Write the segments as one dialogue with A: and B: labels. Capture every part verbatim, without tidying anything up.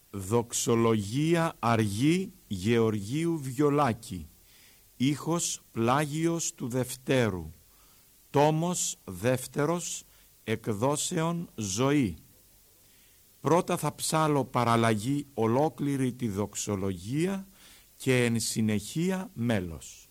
A: Δοξολογία αργή Γεωργίου Βιολάκη. Ήχος Πλάγιος του Δευτέρου. Τόμος δεύτερος, εκδόσεων Ζωή. Πρώτα θα ψάλω παραλλαγή ολόκληρη τη δοξολογία και εν συνεχεία μέλος.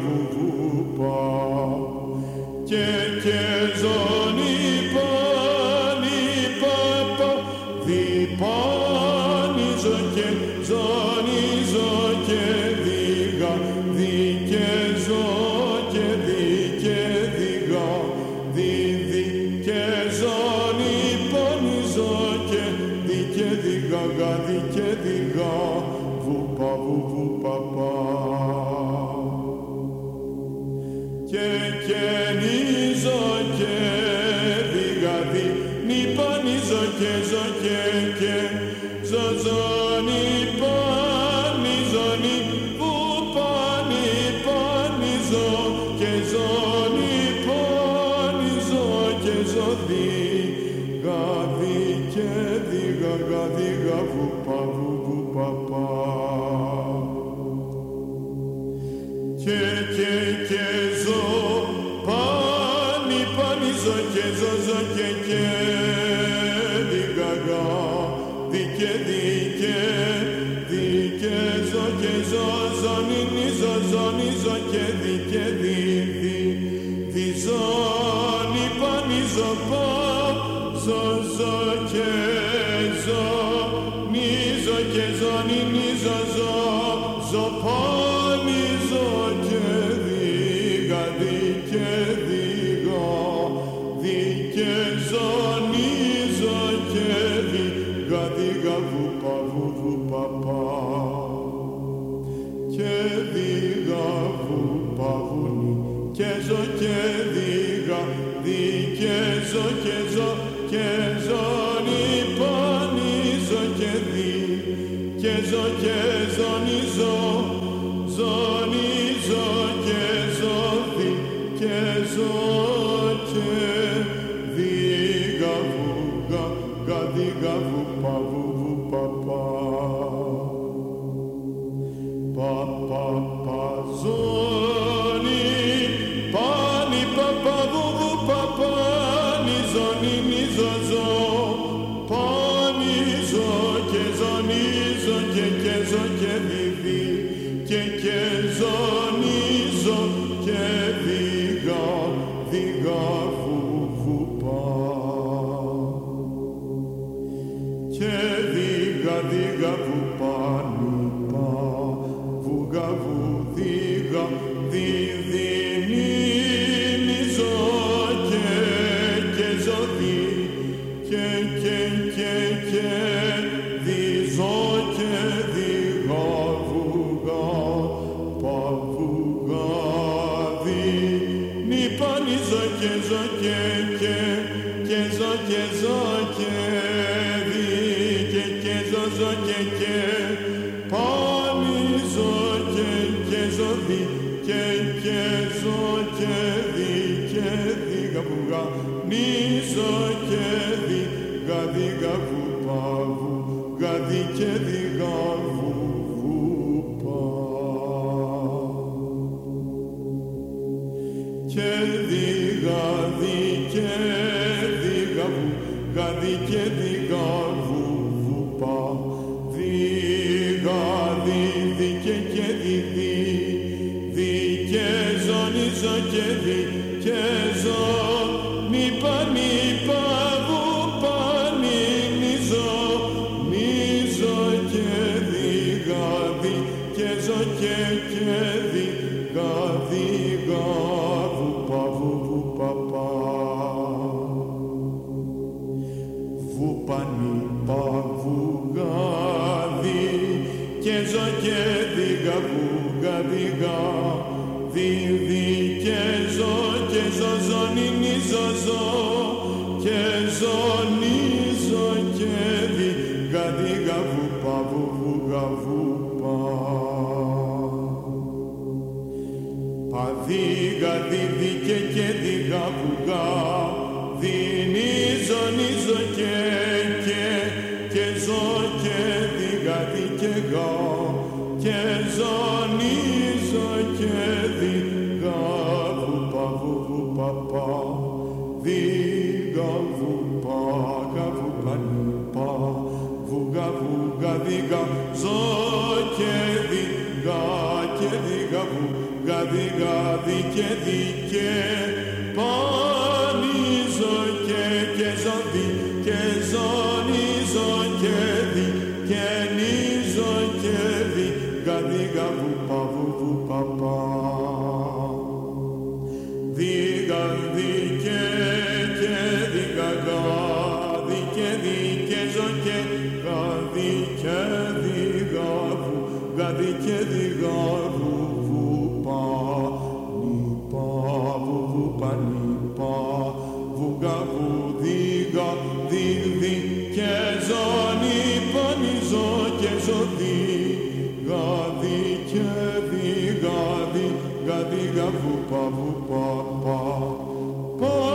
B: Και και ζώνη
A: γαδί και δίγα, γαδί γαβού παβού βου παπά. Και και και ζω, πάνι πάνι ζω και ζω ζω και και δίγα γα, δι και δι και δι και ζω και ζω ζω νι ζω ζω νι ζω και δι και δι δι δι ζω νι πάνι ζω πα ζω ζω και ζω νι ζω και ζω νι νι ζω ζω ζω πάνι ζω και δίγα δι και δίγα δι και ζω νι ζω και δίγα δίγα βου πα βου βου πα πα και δίγα βου πα βου νι και ζω και δίγα δι και ζω και ζω και ζω νι πα νι ζω και δι και ζω και ζω νι ζω ζω νι ζω και ζω δι και ζω και δίγα βου γα γα δίγα βου πα βου βου πα πα πα πα πα ζω νι πα νι πα πα βου βου πα πα νι ζω νι νι ζω ζω πα νι ζω και ζω νι ζω και και ζω και δι δι και και ζω νι ζω και δίγα δίγα βου βου πα και δίγα δίγα βου πα νι πα βου γα βου δίγα δι δι νι νι ζω και και ζω δι και και και και δι ζω και δίγα βου γα πα βου γα δι νι πα νι ζω και ζω και και και ζω και ζω και δι και και ζω ζω και και πα νι ζω και και ζω δι και και ζω και δι και δίγα βου γα νι ζω και δίγα δίγα βου πα βου γα δι και δίγα βου βου πα και δίγα δι και δίγα βου γα δι και δίγα βου βου πα δίγα δι δι και και δι δι δι και ζω νι ζω και δι και ζω νι πα νι πα βου πα νι νι ζω νι ζω και δίγα δι και ζω και και δίγα δίγα βου πα βου βου πα πα βου πα νι πα βου γα δι και ζω και δίγα βου γα δίγα δι δι και ζω και ζω ζω νι νι ζω ζω και ζω νι ζω και δίγα δίγα βου πα βου βου γα βου πα πα δίγα δι δι και και δίγα βου γα δι νι ζω νι ζω και και και ζω και δίγα δι και γα και ζω νι ζω και δίγα βου πα βου βου πα πα δίγα βου πα γα βου πα νι πα βου γα βου γα δίγα ζω και δίγα και δίγα βου γα δίγα δι και δι και πα νι ζω και και ζω δι και ζω νι ζω και δι και νι ζω και δίγα δίγα βου πα βου βου πα πα δίγα δι και και δίγα γα δι και δι και ζω και γα δι και δίγα βου γα δι και δίγα βου βου πα νι πα βου βου πα νι πα βου γα βου δίγα δι δι και ζω νι πα νι ζω και ζω δι γα δι και δίγα δι γα δίγα βου πα βου πα πα πα